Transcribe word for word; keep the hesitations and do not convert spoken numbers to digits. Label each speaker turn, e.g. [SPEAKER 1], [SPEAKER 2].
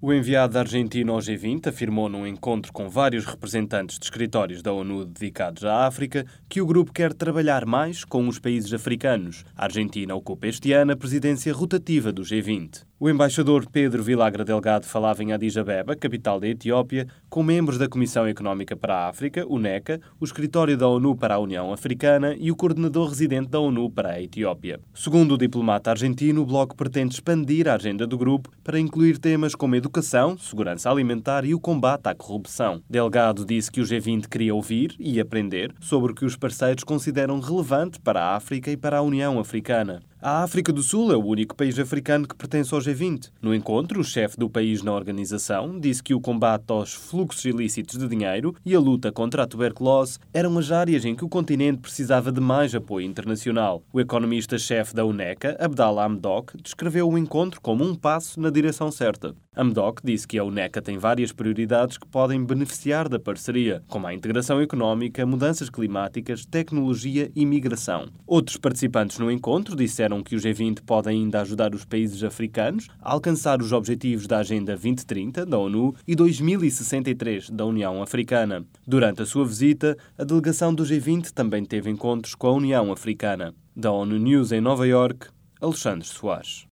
[SPEAKER 1] O enviado da Argentina ao G vinte afirmou num encontro com vários representantes de escritórios da ONU dedicados à África que o grupo quer trabalhar mais com os países africanos. A Argentina ocupa este ano a presidência rotativa do G vinte. O embaixador Pedro Vilagra Delgado falava em Addis Abeba, capital da Etiópia, com membros da Comissão Económica para a África, o NECA, o Escritório da ONU para a União Africana e o coordenador residente da ONU para a Etiópia. Segundo o diplomata argentino, o bloco pretende expandir a agenda do grupo para incluir temas como educação, segurança alimentar e o combate à corrupção. Delgado disse que o G vinte queria ouvir e aprender sobre o que os parceiros consideram relevante para a África e para a União Africana. A África do Sul é o único país africano que pertence ao G vinte. No encontro, o chefe do país na organização disse que o combate aos fluxos ilícitos de dinheiro e a luta contra a tuberculose eram as áreas em que o continente precisava de mais apoio internacional. O economista-chefe da UNECA, Abdallah Hamdok, descreveu o encontro como um passo na direção certa. Hamdok disse que a UNECA tem várias prioridades que podem beneficiar da parceria, como a integração económica, mudanças climáticas, tecnologia e migração. Outros participantes no encontro disseram que o G vinte pode ainda ajudar os países africanos a alcançar os objetivos da Agenda vinte trinta da ONU e dois mil e sessenta e três da União Africana. Durante a sua visita, a delegação do G vinte também teve encontros com a União Africana. Da ONU News em Nova Iorque, Alexandre Soares.